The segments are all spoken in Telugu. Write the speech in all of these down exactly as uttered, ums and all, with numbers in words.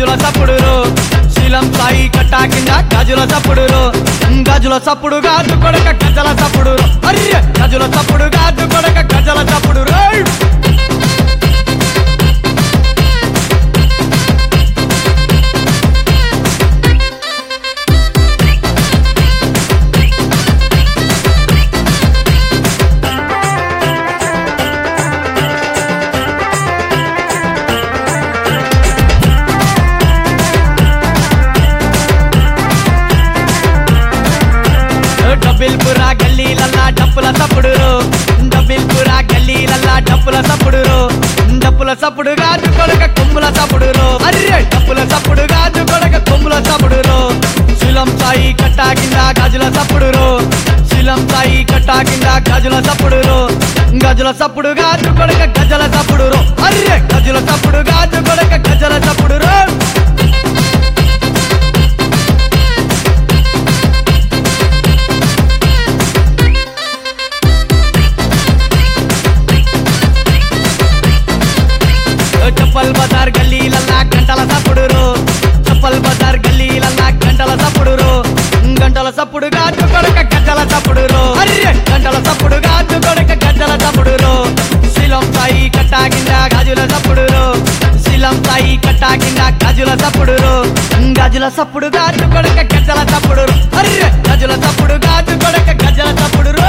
గాజుల సప్పుడురో శీలం సాయి కట్టా కింద గాజుల సప్పుడురో గాజుల సప్పుడు గాజు కొడక గజల సప్పుడురో అర్రె గాజుల సప్పుడు గాజు కొడక గజల సప్పుడురో డబ్బిల్పురా గల్లీలల్లా డప్పుల సప్పుడురో డబ్బిల్పురా గల్లీలల్లా డప్పుల సప్పుడురో డప్పుల సప్పుడు గాజు కొడక కొమ్ముల సప్పుడురో అర్రె డప్పుల సప్పుడు గాజు కొడక కొమ్ముల సప్పుడురో శీలం సాయి కట్టా కింద గాజుల సప్పుడురో శీలం సాయి కట్టా కింద గాజుల సప్పుడురో గజుల సప్పుడు గాజు కొడక గజల సప్పుడురో అర్రె గజుల సప్పుడు గాజు కొడక గజల సప్పుడురో చప్పల్ బజార్ గల్లీలల్లా గంటల సప్పుడురో చప్పల్ బజార్ గల్లీలల్లా గంటల సప్పుడురో గంటల సప్పుడు గాజు కొడక గజల సప్పుడురో అర్రె గంటల సప్పుడు గాజు కొడక గజల సప్పుడురో శీలం సాయి కట్టా కింద గాజుల సప్పుడురో శీలం సాయి కట్టా కింద గాజుల సప్పుడురో గాజుల సప్పుడు గాజు కొడక గజల సప్పుడురో అర్రె గజుల సప్పుడు గాజు కొడక గజల సప్పుడురో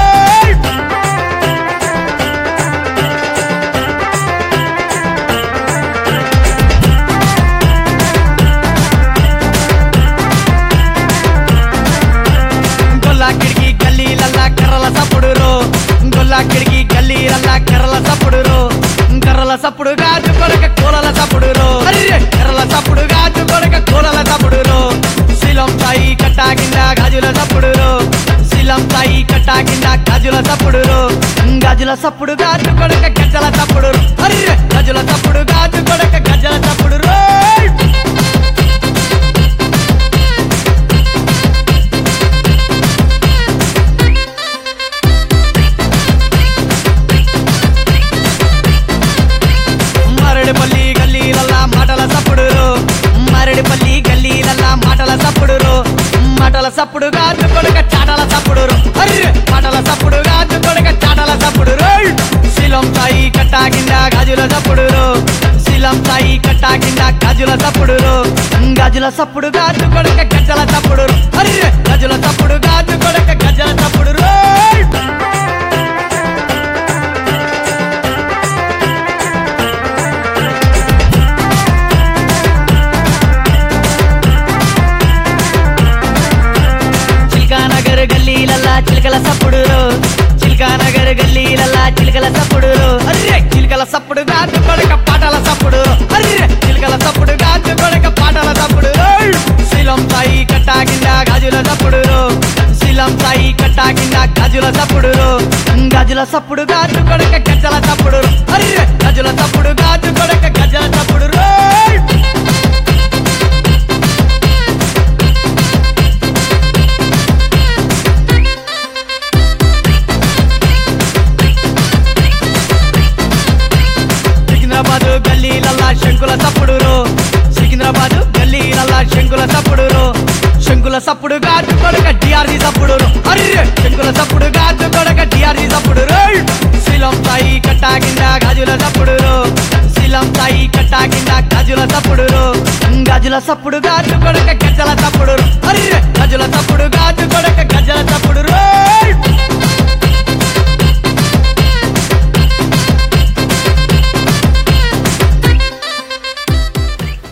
కిడికి గల్లీలల్లా కర్రల సప్పుడురో గొల్లా కిడికి గల్లీలల్లా కర్రల సప్పుడురో కర్రల సప్పుడు గాజు కొడక కోలల సప్పుడురో అర్రె కర్రల సప్పుడు గాజు కొడక కోలల సప్పుడురో శీలం సాయి కట్టా కింద గాజుల సప్పుడురో శీలం సాయి కట్టా కింద గాజుల సప్పుడురో గాజుల సప్పుడు గాజు కొడక గజల సప్పుడురో అర్రె గజుల సప్పుడు గాజు కొడక గజల సప్పుడురో మరడిపల్లి గల్లీలల్లా మాటల సప్పుడురో మరడిపల్లి గల్లీలల్లా మాటల సప్పుడురో మాటల సప్పుడు గాజు కొడక చాటల సప్పుడురో అర్రె మాటల సప్పుడు గాజు కొడక చాటల సప్పుడురో శీలం సాయి కట్టా కింద గాజుల సప్పుడురో శీలం సాయి కట్టా కింద గాజుల సప్పుడురో గాజుల సప్పుడు గాజు కొడక గజల సప్పుడురో అర్రె గజుల సప్పుడు గాజు కొడక గజల సప్పుడురో గల్లీలల్లా చిలకల సప్పుడురో చిల్కానగర్ గల్లీలల్లా చిలకల సప్పుడురో అర్రె చిలకల సప్పుడు గాజు కొడక పాటల సప్పుడురో అర్రె చిలకల సప్పుడు గాజు కొడక పాటల సప్పుడురో శీలం సాయి కట్టా కింద గాజుల సప్పుడురో శీలం సాయి కట్టా కింద గాజుల సప్పుడురో గాజుల సప్పుడు గాజు కొడక గజల సప్పుడురో అర్రె గజుల సప్పుడు గాజు కొడక గజల సప్పుడురో సికింద్రాబాదు గల్లీలల్లా శంకుల సప్పుడురో సికింద్రాబాదు గల్లీలల్లా శంకుల సప్పుడురో శంకుల సప్పుడు గాజు కొడక డిఆర్జీ సప్పుడురో అర్రె శంకుల సప్పుడు గాజు కొడక డిఆర్జీ సప్పుడురో శీలం సాయి కట్టా కింద గాజుల సప్పుడురో శీలం సాయి కట్టా కింద గాజుల సప్పుడురో గాజుల సప్పుడు గాజు కొడక గజల సప్పుడురో అర్రె గజుల సప్పుడు గాజు కొడక గజల సప్పుడురో